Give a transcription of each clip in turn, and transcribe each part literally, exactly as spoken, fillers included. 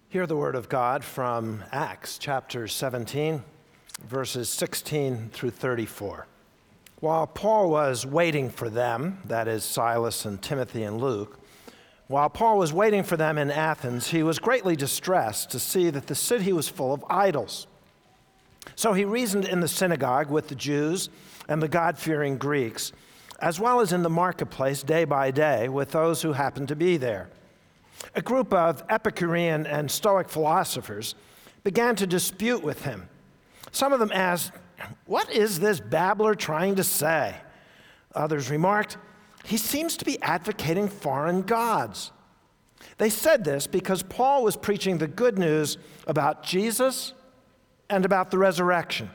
Hear the word of God from Acts chapter seventeen, verses sixteen through thirty-four. While Paul was waiting for them, that is Silas and Timothy and Luke, while Paul was waiting for them in Athens, he was greatly distressed to see that the city was full of idols. So he reasoned in the synagogue with the Jews and the God-fearing Greeks, as well as in the marketplace day by day with those who happened to be there. A group of Epicurean and Stoic philosophers began to dispute with him. Some of them asked, "What is this babbler trying to say?" Others remarked, "He seems to be advocating foreign gods." They said this because Paul was preaching the good news about Jesus and about the resurrection.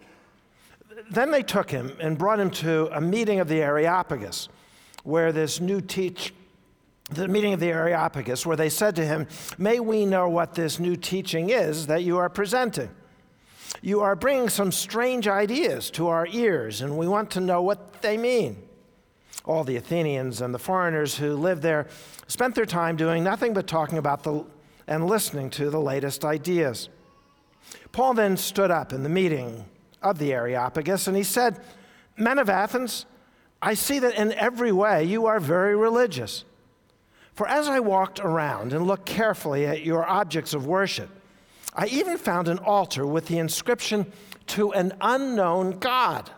Then they took him and brought him to a meeting of the Areopagus, where this new teach the meeting of the Areopagus, where they said to him, "May we know what this new teaching is that you are presenting? You are bringing some strange ideas to our ears, and we want to know what they mean." All the Athenians and the foreigners who lived there spent their time doing nothing but talking about the and listening to the latest ideas. Paul then stood up in the meeting of the Areopagus, and he said, "Men of Athens, I see that in every way you are very religious. For as I walked around and looked carefully at your objects of worship, I even found an altar with the inscription, 'To an unknown God.'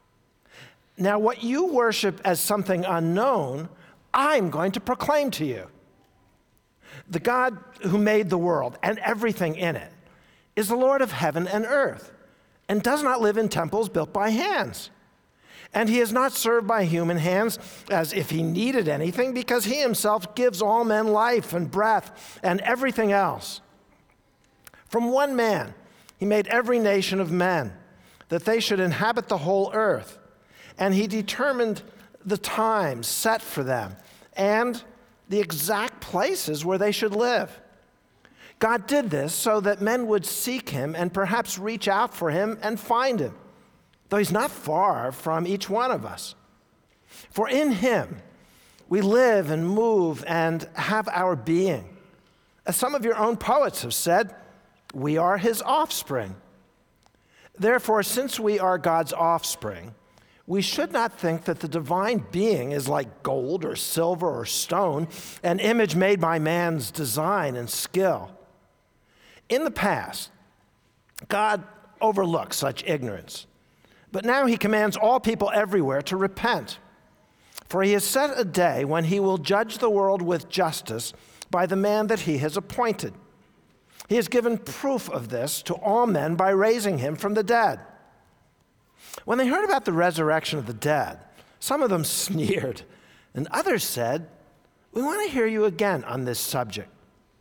Now what you worship as something unknown, I'm going to proclaim to you. The God who made the world and everything in it is the Lord of heaven and earth, and does not live in temples built by hands. And he is not served by human hands as if he needed anything, because he himself gives all men life and breath and everything else. From one man he made every nation of men, that they should inhabit the whole earth. And he determined the times set for them and the exact places where they should live. God did this so that men would seek him and perhaps reach out for him and find him, though he's not far from each one of us. For in him we live and move and have our being. As some of your own poets have said, we are his offspring. Therefore, since we are God's offspring, we should not think that the divine being is like gold or silver or stone, an image made by man's design and skill. In the past, God overlooked such ignorance. But now he commands all people everywhere to repent. For he has set a day when he will judge the world with justice by the man that he has appointed. He has given proof of this to all men by raising him from the dead." When they heard about the resurrection of the dead, some of them sneered, and others said, "We want to hear you again on this subject."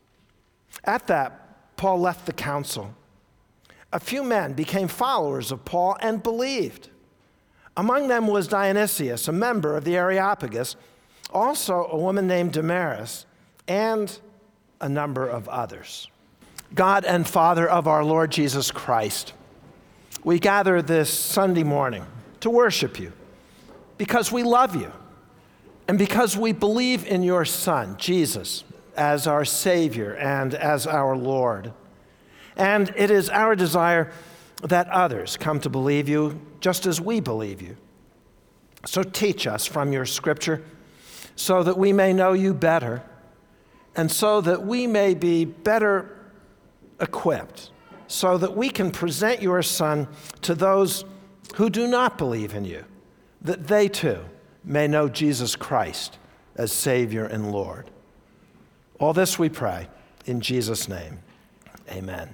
At that, Paul left the council. A few men became followers of Paul and believed. Among them was Dionysius, a member of the Areopagus, also a woman named Damaris, and a number of others. God and Father of our Lord Jesus Christ, we gather this Sunday morning to worship you because we love you and because we believe in your Son, Jesus, as our Savior and as our Lord. And it is our desire that others come to believe you just as we believe you. So teach us from your scripture so that we may know you better and so that we may be better equipped, so that we can present your Son to those who do not believe in you, that they too may know Jesus Christ as Savior and Lord. All this we pray in Jesus' name. Amen.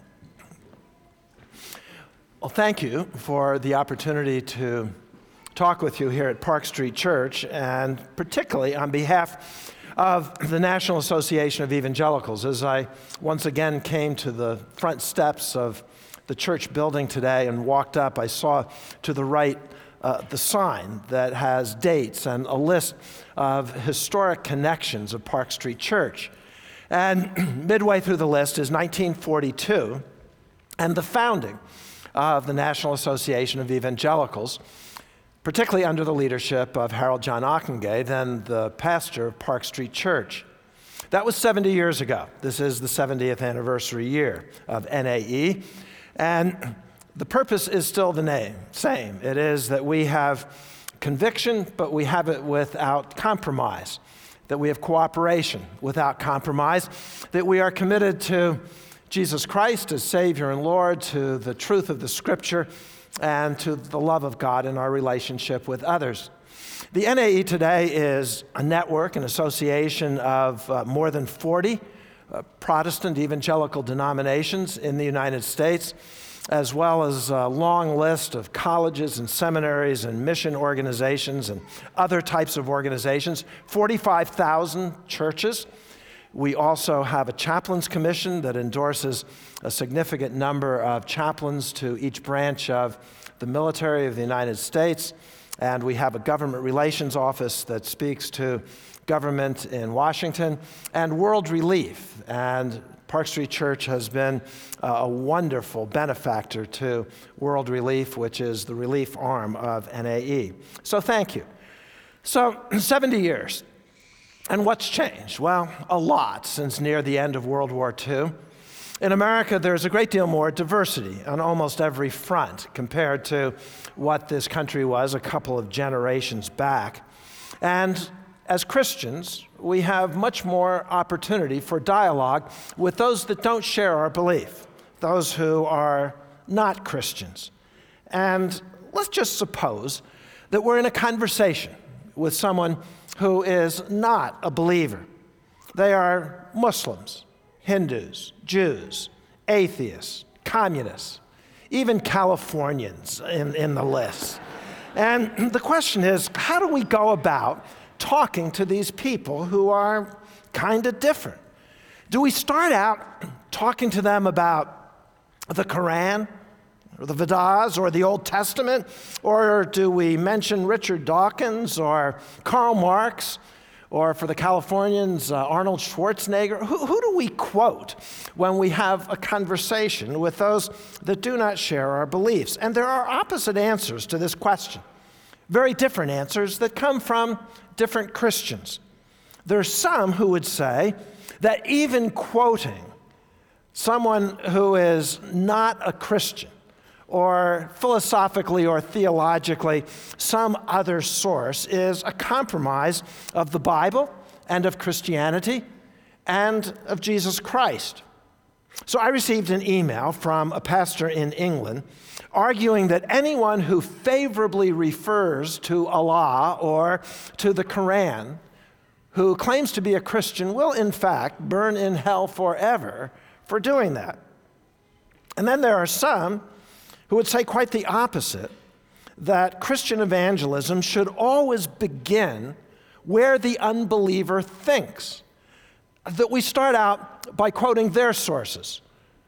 Well, thank you for the opportunity to talk with you here at Park Street Church, and particularly on behalf of the National Association of Evangelicals. As I once again came to the front steps of the church building today and walked up, I saw to the right uh, the sign that has dates and a list of historic connections of Park Street Church. And midway through the list is nineteen forty-two and the founding of the National Association of Evangelicals, particularly under the leadership of Harold John Ockenga, then the pastor of Park Street Church. That was seventy years ago. This is the seventieth anniversary year of N A E. And the purpose is still the name, same. It is that we have conviction, but we have it without compromise. That we have cooperation without compromise. That we are committed to Jesus Christ as Savior and Lord, to the truth of the Scripture, and to the love of God in our relationship with others. The N A E today is a network, an association of uh, more than forty uh, Protestant evangelical denominations in the United States, as well as a long list of colleges and seminaries and mission organizations and other types of organizations, forty-five thousand churches. We also have a chaplains commission that endorses a significant number of chaplains to each branch of the military of the United States. And we have a government relations office that speaks to government in Washington, and World Relief. And Park Street Church has been uh, a wonderful benefactor to World Relief, which is the relief arm of N A E. So thank you. So seventy years. And what's changed? Well, a lot since near the end of World War Two. In America, there's a great deal more diversity on almost every front compared to what this country was a couple of generations back. And as Christians, we have much more opportunity for dialogue with those that don't share our belief, those who are not Christians. And let's just suppose that we're in a conversation with someone who is not a believer. They are Muslims, Hindus, Jews, atheists, communists, even Californians in, in the list. And the question is, how do we go about talking to these people who are kind of different? Do we start out talking to them about the Quran, or the Vedas, or the Old Testament? Or do we mention Richard Dawkins, or Karl Marx, or for the Californians, uh, Arnold Schwarzenegger? Who, who do we quote when we have a conversation with those that do not share our beliefs? And there are opposite answers to this question. Very different answers that come from different Christians. There's some who would say that even quoting someone who is not a Christian, or philosophically or theologically some other source, is a compromise of the Bible and of Christianity and of Jesus Christ. So I received an email from a pastor in England arguing that anyone who favorably refers to Allah or to the Quran, who claims to be a Christian, will in fact burn in hell forever for doing that. And then there are some who would say quite the opposite, that Christian evangelism should always begin where the unbeliever thinks. That we start out by quoting their sources,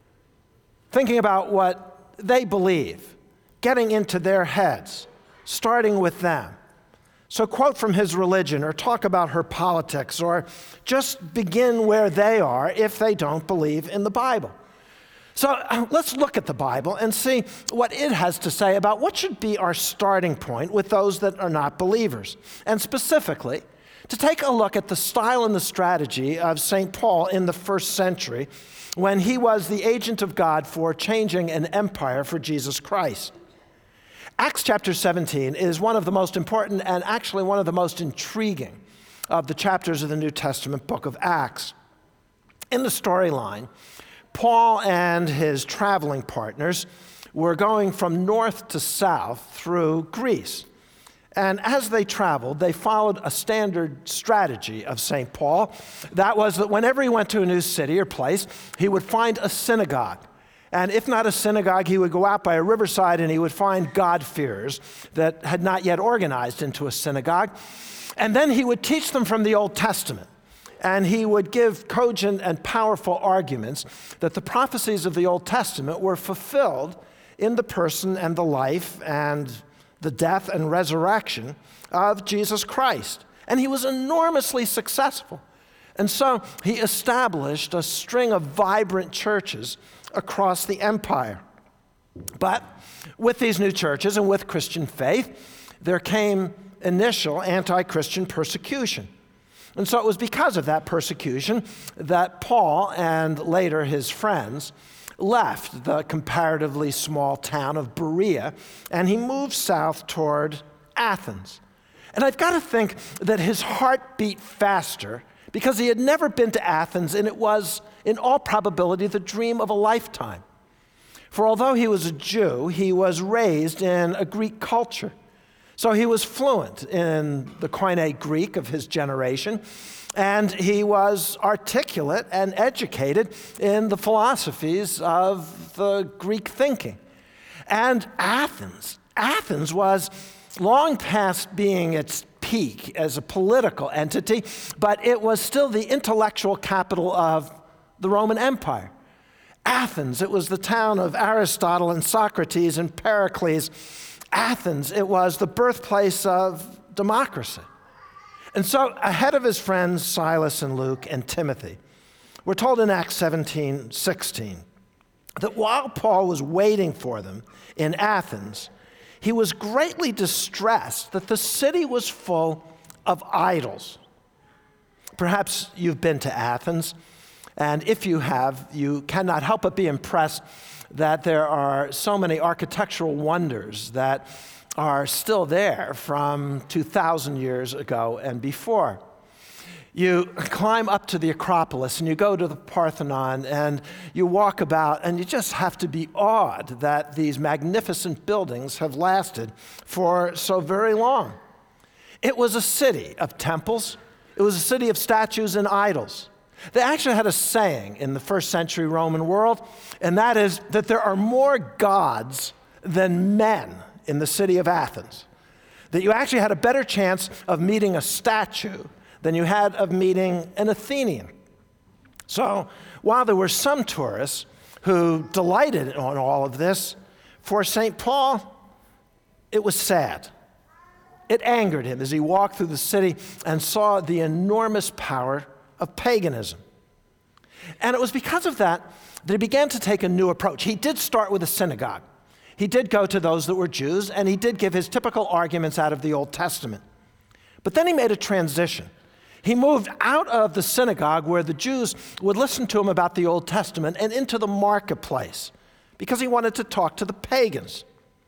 thinking about what they believe, getting into their heads, starting with them. So quote from his religion, or talk about her politics, or just begin where they are if they don't believe in the Bible. So uh, let's look at the Bible and see what it has to say about what should be our starting point with those that are not believers. And specifically, to take a look at the style and the strategy of Saint Paul in the first century when he was the agent of God for changing an empire for Jesus Christ. Acts chapter seventeen is one of the most important and actually one of the most intriguing of the chapters of the New Testament book of Acts. In the storyline, Paul and his traveling partners were going from north to south through Greece. And as they traveled, they followed a standard strategy of Saint Paul. That was that whenever he went to a new city or place, he would find a synagogue. And if not a synagogue, he would go out by a riverside and he would find God-fearers that had not yet organized into a synagogue. And then he would teach them from the Old Testament. And he would give cogent and powerful arguments that the prophecies of the Old Testament were fulfilled in the person and the life and the death and resurrection of Jesus Christ. And he was enormously successful. And so he established a string of vibrant churches across the empire. But with these new churches and with Christian faith, there came initial anti-Christian persecution. And so it was because of that persecution that Paul and later his friends left the comparatively small town of Berea, and he moved south toward Athens. And I've got to think that his heart beat faster because he had never been to Athens, and it was, in all probability, the dream of a lifetime. For although he was a Jew, he was raised in a Greek culture. So he was fluent in the Koine Greek of his generation, and he was articulate and educated in the philosophies of the Greek thinking. And Athens, Athens was long past being its peak as a political entity, but it was still the intellectual capital of the Roman Empire. Athens, it was the town of Aristotle and Socrates and Pericles. Athens, it was the birthplace of democracy. And so ahead of his friends Silas and Luke and Timothy, we're told in Acts seventeen sixteen that while Paul was waiting for them in Athens, he was greatly distressed that the city was full of idols. Perhaps you've been to Athens, and if you have, you cannot help but be impressed that there are so many architectural wonders that are still there from two thousand years ago and before. You climb up to the Acropolis and you go to the Parthenon and you walk about and you just have to be awed that these magnificent buildings have lasted for so very long. It was a city of temples. It was a city of statues and idols. They actually had a saying in the first century Roman world, and that is that there are more gods than men in the city of Athens. That you actually had a better chance of meeting a statue than you had of meeting an Athenian. So while there were some tourists who delighted in all of this, for Saint Paul, it was sad. It angered him as he walked through the city and saw the enormous power of paganism. And it was because of that that he began to take a new approach. He did start with a synagogue. He did go to those that were Jews, and he did give his typical arguments out of the Old Testament. But then he made a transition. He moved out of the synagogue where the Jews would listen to him about the Old Testament and into the marketplace because he wanted to talk to the pagans.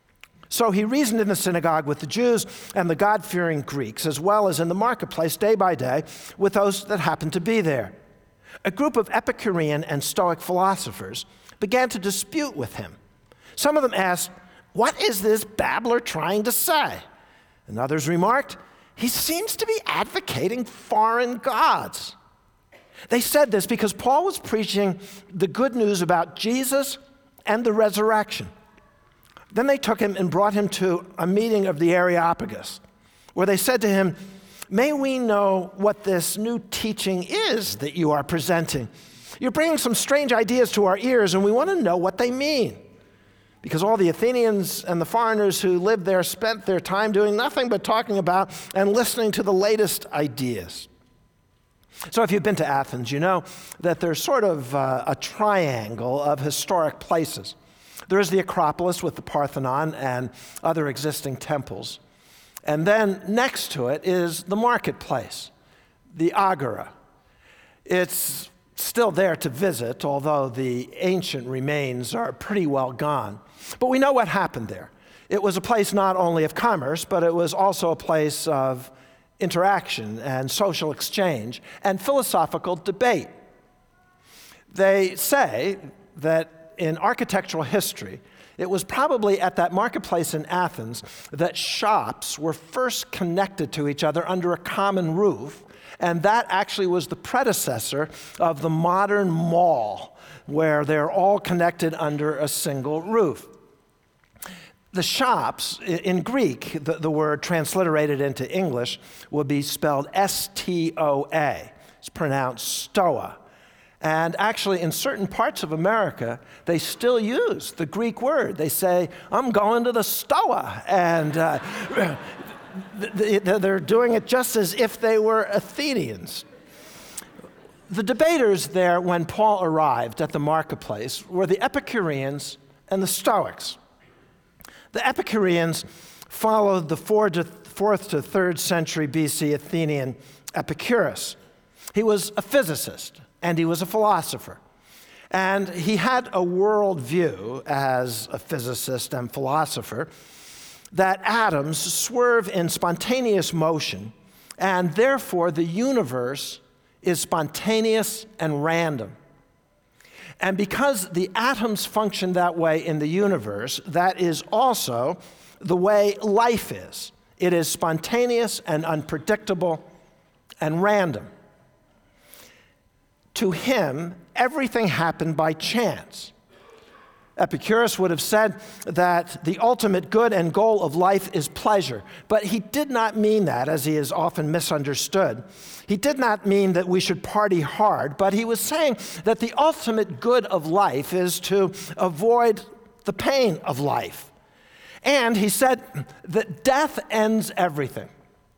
So he reasoned in the synagogue with the Jews and the God-fearing Greeks, as well as in the marketplace day by day with those that happened to be there. A group of Epicurean and Stoic philosophers began to dispute with him. Some of them asked, "What is this babbler trying to say?" And others remarked, "He seems to be advocating foreign gods." They said this because Paul was preaching the good news about Jesus and the resurrection. Then they took him and brought him to a meeting of the Areopagus, where they said to him, "May we know what this new teaching is that you are presenting? You're bringing some strange ideas to our ears, and we want to know what they mean." Because all the Athenians and the foreigners who lived there spent their time doing nothing but talking about and listening to the latest ideas. So if you've been to Athens, you know that there's sort of uh, a triangle of historic places. There is the Acropolis with the Parthenon and other existing temples. And then next to it is the marketplace, the Agora. It's still there to visit, although the ancient remains are pretty well gone. But we know what happened there. It was a place not only of commerce, but it was also a place of interaction and social exchange and philosophical debate. They say that in architectural history, it was probably at that marketplace in Athens that shops were first connected to each other under a common roof, and that actually was the predecessor of the modern mall, where they're all connected under a single roof. The shops, in Greek, the, the word transliterated into English would be spelled S T O A. It's pronounced stoa. And actually, in certain parts of America, they still use the Greek word. They say, "I'm going to the stoa." And uh, they're doing it just as if they were Athenians. The debaters there when Paul arrived at the marketplace were the Epicureans and the Stoics. The Epicureans followed the fourth to third century B C Athenian Epicurus, He was a physicist, and he was a philosopher. And he had a worldview as a physicist and philosopher that atoms swerve in spontaneous motion, and therefore the universe is spontaneous and random. And because the atoms function that way in the universe, that is also the way life is. It is spontaneous and unpredictable and random. To him, everything happened by chance. Epicurus would have said that the ultimate good and goal of life is pleasure, but he did not mean that, as he is often misunderstood. He did not mean that we should party hard, but he was saying that the ultimate good of life is to avoid the pain of life. And he said that death ends everything.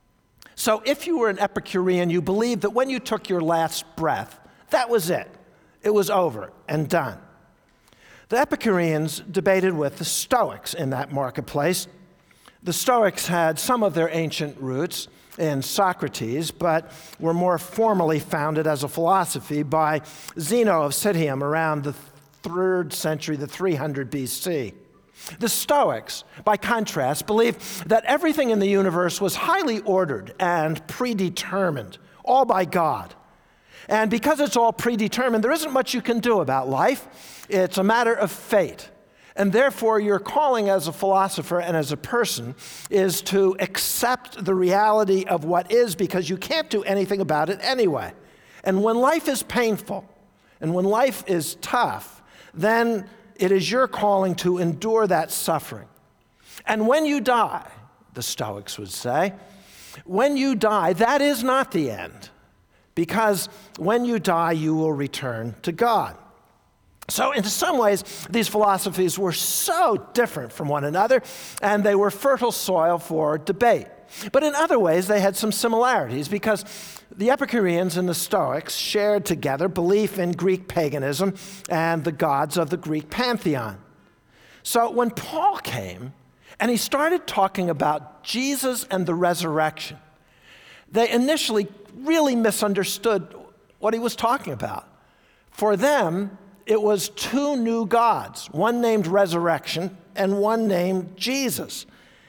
So if you were an Epicurean, you believed that when you took your last breath, that was it. It was over and done. The Epicureans debated with the Stoics in that marketplace. The Stoics had some of their ancient roots in Socrates, but were more formally founded as a philosophy by Zeno of Citium around the third century, the three hundred B C. The Stoics, by contrast, believed that everything in the universe was highly ordered and predetermined, all by God. And because it's all predetermined, there isn't much you can do about life. It's a matter of fate. And therefore, your calling as a philosopher and as a person is to accept the reality of what is, because you can't do anything about it anyway. And when life is painful and when life is tough, then it is your calling to endure that suffering. And when you die, the Stoics would say, when you die, that is not the end. Because when you die, you will return to God. So in some ways, these philosophies were so different from one another, and they were fertile soil for debate. But in other ways, they had some similarities, because the Epicureans and the Stoics shared together belief in Greek paganism and the gods of the Greek pantheon. So when Paul came and he started talking about Jesus and the resurrection, they initially really misunderstood what he was talking about. For them, it was two new gods, one named Resurrection and one named Jesus.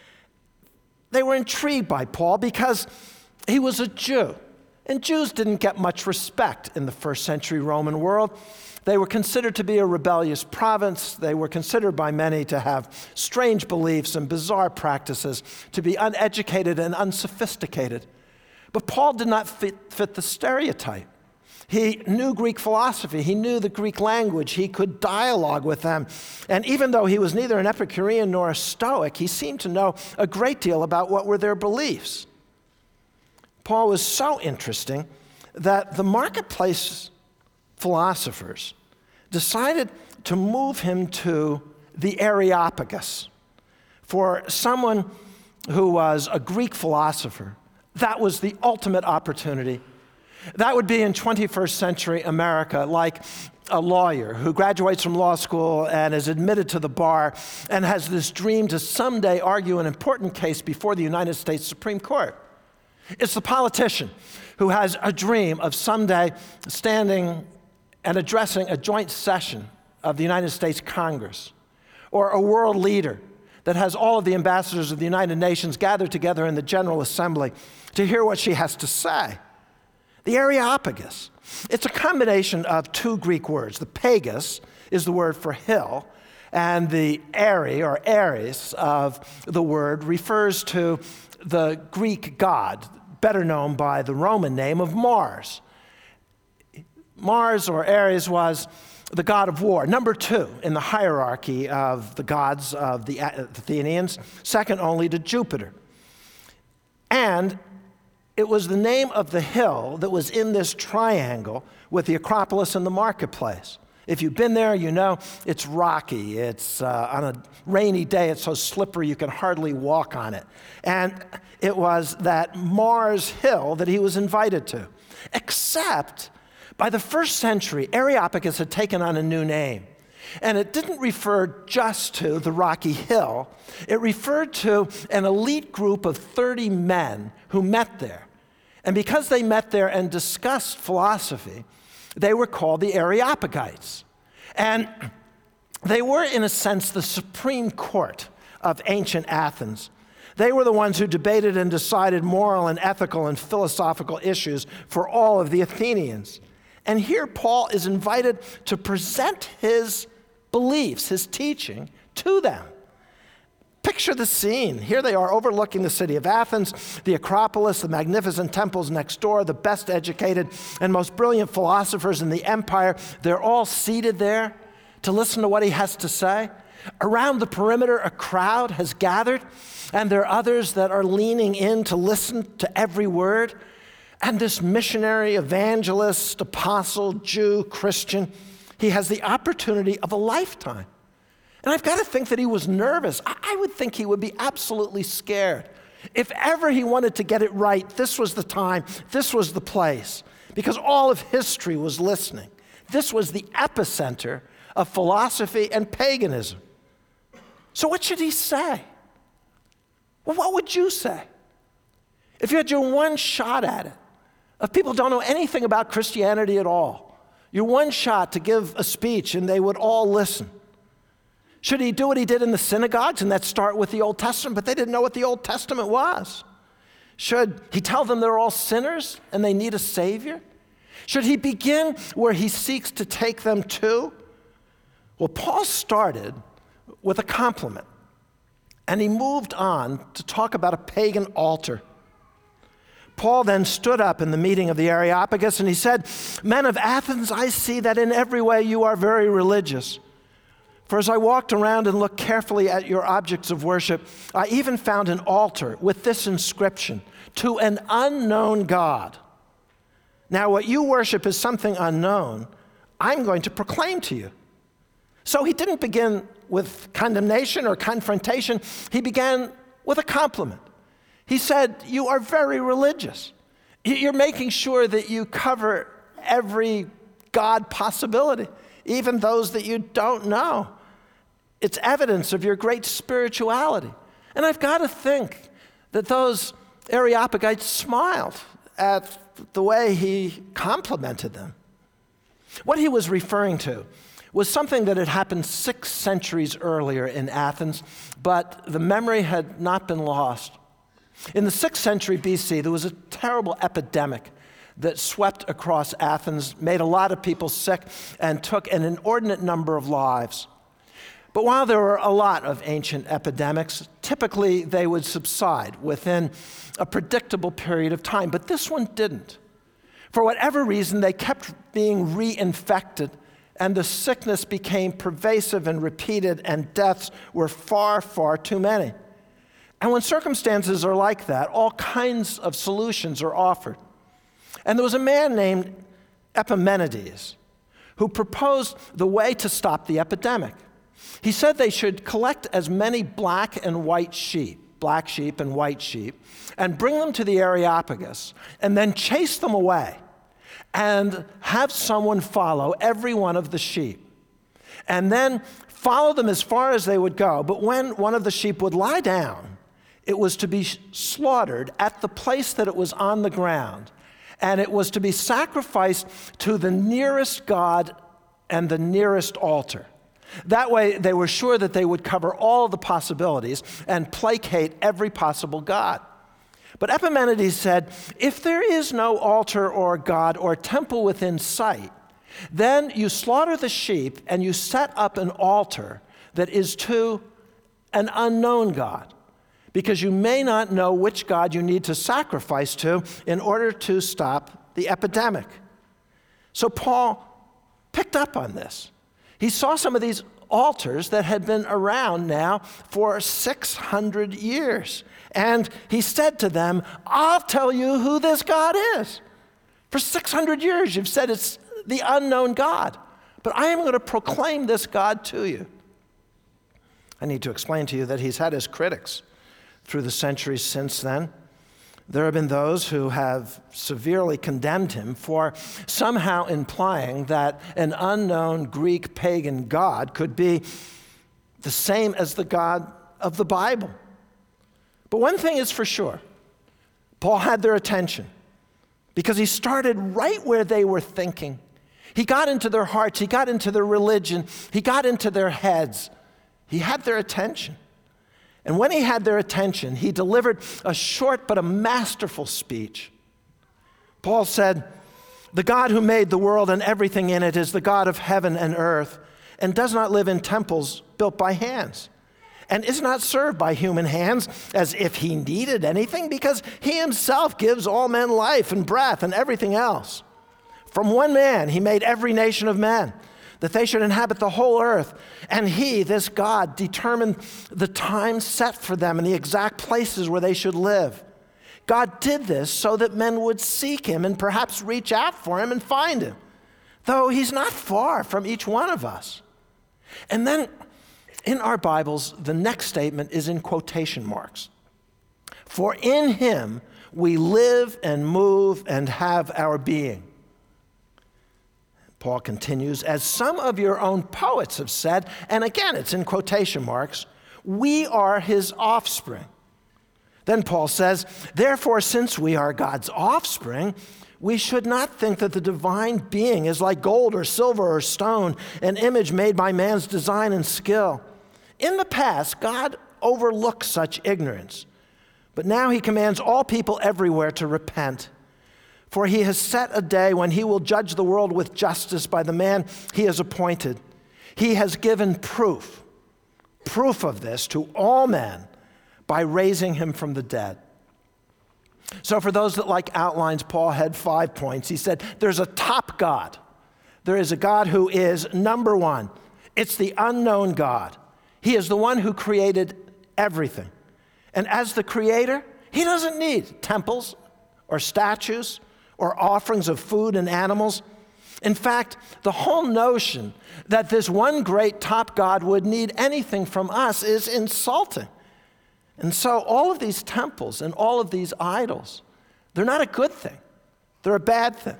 They were intrigued by Paul because he was a Jew, and Jews didn't get much respect in the first century Roman world. They were considered to be a rebellious province. They were considered by many to have strange beliefs and bizarre practices, to be uneducated and unsophisticated. But Paul did not fit, fit the stereotype. He knew Greek philosophy. He knew the Greek language. He could dialogue with them. And even though he was neither an Epicurean nor a Stoic, he seemed to know a great deal about what were their beliefs. Paul was so interesting that the marketplace philosophers decided to move him to the Areopagus. For someone who was a Greek philosopher, that was the ultimate opportunity. That would be in twenty-first century America, like a lawyer who graduates from law school and is admitted to the bar and has this dream to someday argue an important case before the United States Supreme Court. It's the politician who has a dream of someday standing and addressing a joint session of the United States Congress, or a world leader that has all of the ambassadors of the United Nations gathered together in the General Assembly to hear what she has to say. The Areopagus. It's a combination of two Greek words. The pagus is the word for hill, and the Are, or Ares, of the word refers to the Greek god, better known by the Roman name of Mars. Mars, or Ares, was the god of war, number two in the hierarchy of the gods of the Athenians, second only to Jupiter. And it was the name of the hill that was in this triangle with the Acropolis and the marketplace. If you've been there, you know it's rocky. It's uh, on a rainy day, it's so slippery you can hardly walk on it. And it was that Mars Hill that he was invited to. Except by the first century, Areopagus had taken on a new name. And it didn't refer just to the rocky hill. It referred to an elite group of thirty men who met there. And because they met there and discussed philosophy, they were called the Areopagites. And they were, in a sense, the Supreme Court of ancient Athens. They were the ones who debated and decided moral and ethical and philosophical issues for all of the Athenians. And here Paul is invited to present his beliefs, his teaching, to them. Picture the scene. Here they are overlooking the city of Athens, the Acropolis, the magnificent temples next door, the best educated and most brilliant philosophers in the empire. They're all seated there to listen to what he has to say. Around the perimeter, a crowd has gathered, and there are others that are leaning in to listen to every word. And this missionary, evangelist, apostle, Jew, Christian, he has the opportunity of a lifetime. And I've got to think that he was nervous. I would think he would be absolutely scared. If ever he wanted to get it right, this was the time, this was the place, because all of history was listening. This was the epicenter of philosophy and paganism. So what should he say? Well, what would you say? If you had your one shot at it, if people don't know anything about Christianity at all, your one shot to give a speech and they would all listen. Should he do what he did in the synagogues and that start with the Old Testament, but they didn't know what the Old Testament was? Should he tell them they're all sinners and they need a Savior? Should he begin where he seeks to take them to? Well, Paul started with a compliment, and he moved on to talk about a pagan altar. Paul then stood up in the meeting of the Areopagus and he said, "Men of Athens, I see that in every way you are very religious. For as I walked around and looked carefully at your objects of worship, I even found an altar with this inscription, 'To an unknown God.' Now what you worship is something unknown. I'm going to proclaim to you." So he didn't begin with condemnation or confrontation. He began with a compliment. He said, "You are very religious. You're making sure that you cover every God possibility, even those that you don't know. It's evidence of your great spirituality." And I've got to think that those Areopagites smiled at the way he complimented them. What he was referring to was something that had happened six centuries earlier in Athens, but the memory had not been lost. In the sixth century B C, there was a terrible epidemic that swept across Athens, made a lot of people sick, and took an inordinate number of lives. But while there were a lot of ancient epidemics, typically they would subside within a predictable period of time, but this one didn't. For whatever reason, they kept being reinfected, and the sickness became pervasive and repeated, and deaths were far, far too many. And when circumstances are like that, all kinds of solutions are offered. And there was a man named Epimenides who proposed the way to stop the epidemic. He said they should collect as many black and white sheep, black sheep and white sheep, and bring them to the Areopagus, and then chase them away, and have someone follow every one of the sheep, and then follow them as far as they would go. But when one of the sheep would lie down, it was to be slaughtered at the place that it was on the ground, and it was to be sacrificed to the nearest god and the nearest altar. That way, they were sure that they would cover all the possibilities and placate every possible god. But Epimenides said, if there is no altar or god or temple within sight, then you slaughter the sheep and you set up an altar that is to an unknown god, because you may not know which god you need to sacrifice to in order to stop the epidemic. So Paul picked up on this. He saw some of these altars that had been around now for six hundred years. And he said to them, I'll tell you who this God is. For six hundred years you've said it's the unknown God, but I am going to proclaim this God to you. I need to explain to you that he's had his critics through the centuries since then. There have been those who have severely condemned him for somehow implying that an unknown Greek pagan god could be the same as the God of the Bible. But one thing is for sure, Paul had their attention. because he started right where they were thinking. He got into their hearts. He got into their religion. He got into their heads. He had their attention. And when he had their attention, he delivered a short but a masterful speech. Paul said, "The God who made the world and everything in it is the God of heaven and earth, and does not live in temples built by hands, and is not served by human hands as if he needed anything, because he himself gives all men life and breath and everything else. From one man he made every nation of men, that they should inhabit the whole earth. And he, this God, determined the time set for them and the exact places where they should live. God did this so that men would seek him and perhaps reach out for him and find him, though he's not far from each one of us." And then in our Bibles, the next statement is in quotation marks. "For in him we live and move and have our being." Paul continues, "As some of your own poets have said," and again it's in quotation marks, "we are his offspring." Then Paul says, "Therefore, since we are God's offspring, we should not think that the divine being is like gold or silver or stone, an image made by man's design and skill. In the past, God overlooked such ignorance, but now he commands all people everywhere to repent. For he has set a day when he will judge the world with justice by the man he has appointed. He has given proof, proof of this to all men by raising him from the dead." So for those that like outlines, Paul had five points. He said, there's a top God. There is a God who is number one. It's the unknown God. He is the one who created everything. And as the creator, he doesn't need temples or statues or offerings of food and animals. In fact, the whole notion that this one great top God would need anything from us is insulting. And so all of these temples and all of these idols, they're not a good thing. They're a bad thing.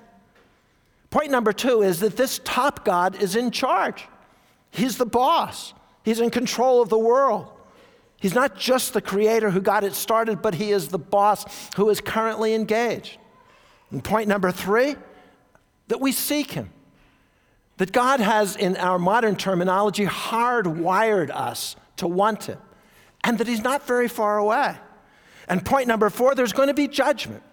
Point number two is that this top God is in charge. He's the boss. He's in control of the world. He's not just the creator who got it started, but he is the boss who is currently engaged. And point number three, that we seek him. That God has, in our modern terminology, hardwired us to want him. And that he's not very far away. And point number four, there's going to be judgment.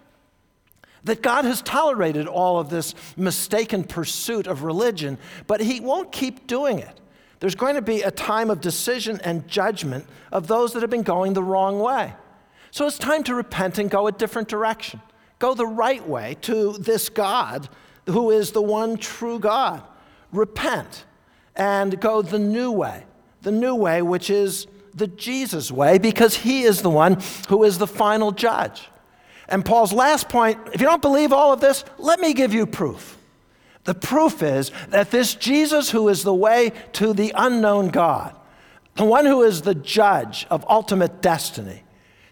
That God has tolerated all of this mistaken pursuit of religion, but he won't keep doing it. There's going to be a time of decision and judgment of those that have been going the wrong way. So it's time to repent and go a different direction. Go the right way to this God who is the one true God. Repent and go the new way. The new way, which is the Jesus way, because he is the one who is the final judge. And Paul's last point, if you don't believe all of this, let me give you proof. The proof is that this Jesus who is the way to the unknown God, the one who is the judge of ultimate destiny,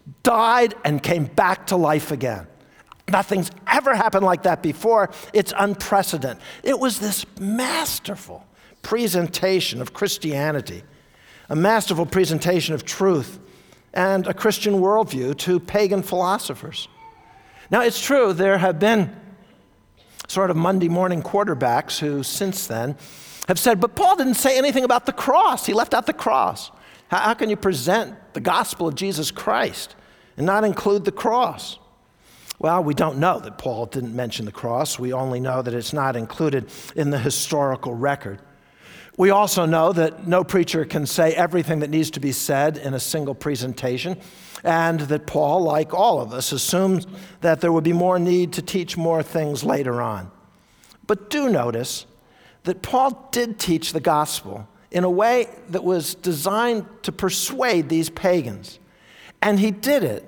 died and came back to life again. Nothing's ever happened like that before. It's unprecedented. It was this masterful presentation of Christianity, a masterful presentation of truth and a Christian worldview to pagan philosophers. Now, it's true, there have been sort of Monday morning quarterbacks who since then have said, but Paul didn't say anything about the cross. He left out the cross. How, how can you present the gospel of Jesus Christ and not include the cross? Well, we don't know that Paul didn't mention the cross. We only know that it's not included in the historical record. We also know that no preacher can say everything that needs to be said in a single presentation, and that Paul, like all of us, assumed that there would be more need to teach more things later on. But do notice that Paul did teach the gospel in a way that was designed to persuade these pagans. And he did it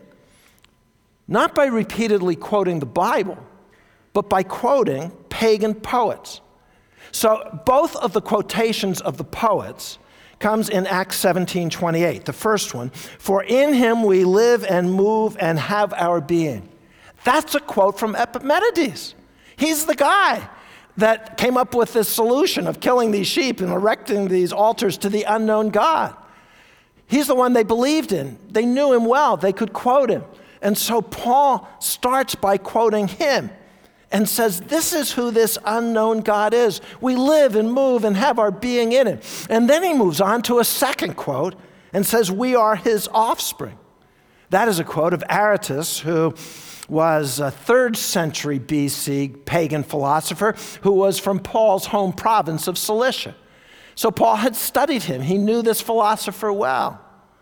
not by repeatedly quoting the Bible, but by quoting pagan poets. So both of the quotations of the poets comes in Acts seventeen twenty-eight. The first one, for in him we live and move and have our being. That's a quote from Epimenides. He's the guy that came up with this solution of killing these sheep and erecting these altars to the unknown God. He's the one they believed in. They knew him well. They could quote him. And so Paul starts by quoting him. and says, this is who this unknown God is. We live and move and have our being in him. And then he moves on to a second quote and says, we are his offspring. That is a quote of Aratus, who was a third century B C pagan philosopher who was from Paul's home province of Cilicia. So Paul had studied him. He knew this philosopher well.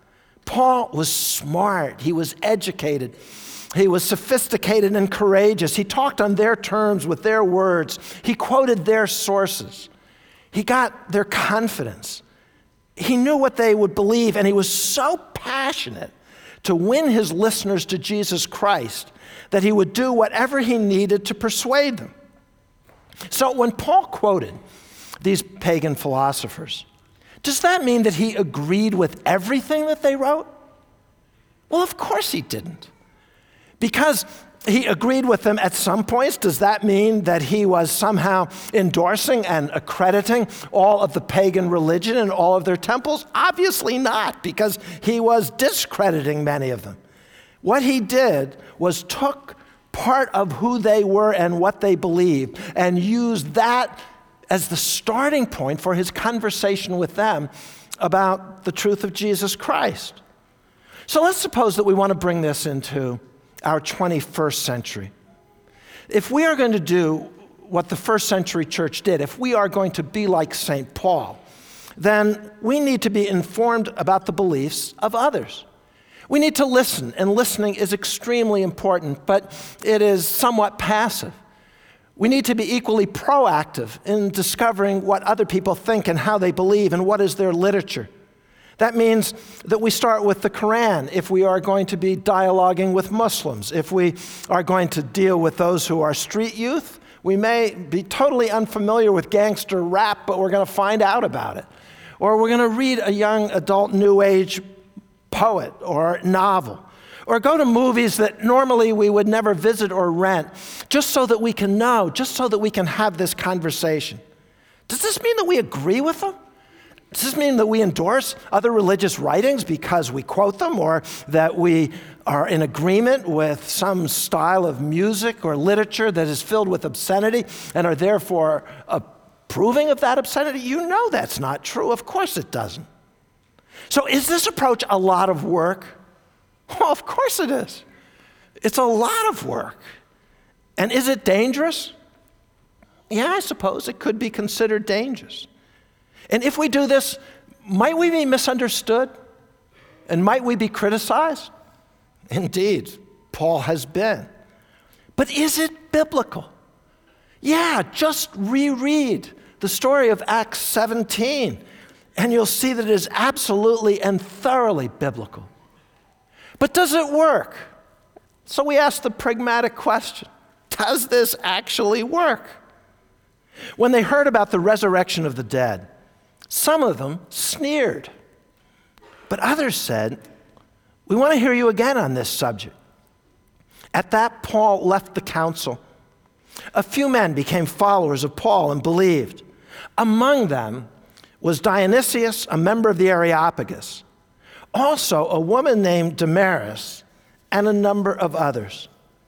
Paul was smart. He was educated. He was sophisticated and courageous. He talked on their terms with their words. He quoted their sources. He got their confidence. He knew what they would believe, and he was so passionate to win his listeners to Jesus Christ that he would do whatever he needed to persuade them. So when Paul quoted these pagan philosophers, does that mean that he agreed with everything that they wrote? Well, of course he didn't. Because he agreed with them at some points, does that mean that he was somehow endorsing and accrediting all of the pagan religion and all of their temples? Obviously not, because he was discrediting many of them. What he did was took part of who they were and what they believed and used that as the starting point for his conversation with them about the truth of Jesus Christ. So let's suppose that we want to bring this into our twenty-first century. If we are going to do what the first century church did, if we are going to be like Saint Paul, then we need to be informed about the beliefs of others. We need to listen, and listening is extremely important, but it is somewhat passive. We need to be equally proactive in discovering what other people think and how they believe and what is their literature. That means that we start with the Quran if we are going to be dialoguing with Muslims. If we are going to deal with those who are street youth, we may be totally unfamiliar with gangster rap, but we're going to find out about it. Or we're going to read a young adult New Age poet or novel. Or go to movies that normally we would never visit or rent, just so that we can know, just so that we can have this conversation. Does this mean that we agree with them? Does this mean that we endorse other religious writings because we quote them, or that we are in agreement with some style of music or literature that is filled with obscenity and are therefore approving of that obscenity? You know that's not true. Of course it doesn't. So is this approach a lot of work? Well, of course it is. It's a lot of work. And is it dangerous? Yeah, I suppose it could be considered dangerous. And if we do this, might we be misunderstood? And might we be criticized? Indeed, Paul has been. But is it biblical? Yeah, just reread the story of Acts seventeen, and you'll see that it is absolutely and thoroughly biblical. But does it work? So we ask the pragmatic question, does this actually work? When they heard about the resurrection of the dead, some of them sneered, but others said, we want to hear you again on this subject. At that, Paul left the council. A few men became followers of Paul and believed. Among them was Dionysius, a member of the Areopagus, also a woman named Damaris, and a number of others.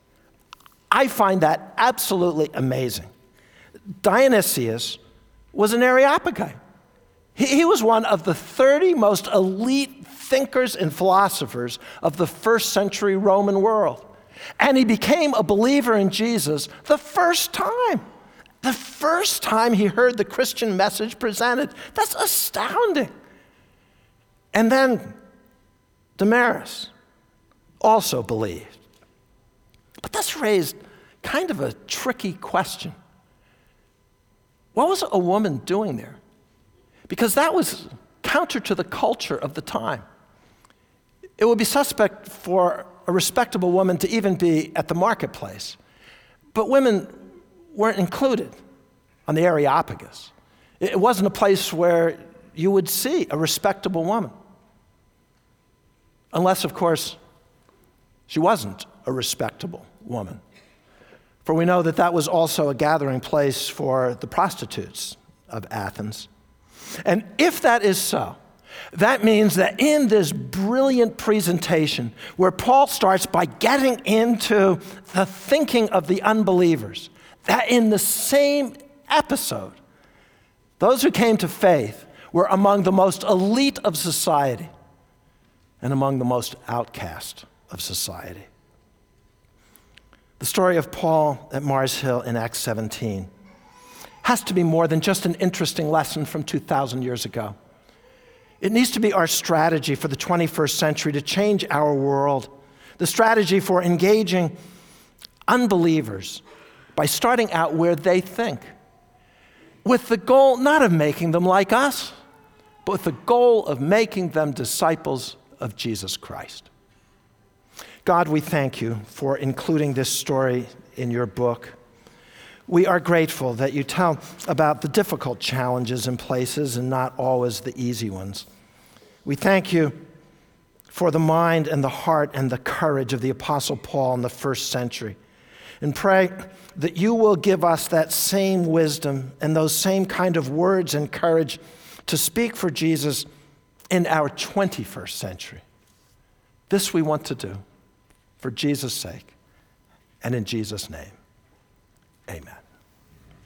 I find that absolutely amazing. Dionysius was an Areopagite. He, he was one of the thirty most elite thinkers and philosophers of the first century Roman world. And he became a believer in Jesus the first time. The first time he heard the Christian message presented. That's astounding. And then Damaris also believed. But this raised kind of a tricky question. What was a woman doing there? Because that was counter to the culture of the time. It would be suspect for a respectable woman to even be at the marketplace. But women weren't included on the Areopagus. It wasn't a place where you would see a respectable woman. Unless, of course, she wasn't a respectable woman. For we know that that was also a gathering place for the prostitutes of Athens. And if that is so, that means that in this brilliant presentation, where Paul starts by getting into the thinking of the unbelievers, that in the same episode, those who came to faith were among the most elite of society and among the most outcast of society. The story of Paul at Mars Hill in Acts seventeen has to be more than just an interesting lesson from two thousand years ago. It needs to be our strategy for the twenty-first century to change our world, the strategy for engaging unbelievers by starting out where they think, with the goal not of making them like us, but with the goal of making them disciples of Jesus Christ. God, we thank you for including this story in your book. We are grateful that you tell about the difficult challenges in places and not always the easy ones. We thank you for the mind and the heart and the courage of the Apostle Paul in the first century, and pray that you will give us that same wisdom and those same kind of words and courage to speak for Jesus in our twenty-first century. This we want to do for Jesus' sake and in Jesus' name. Amen.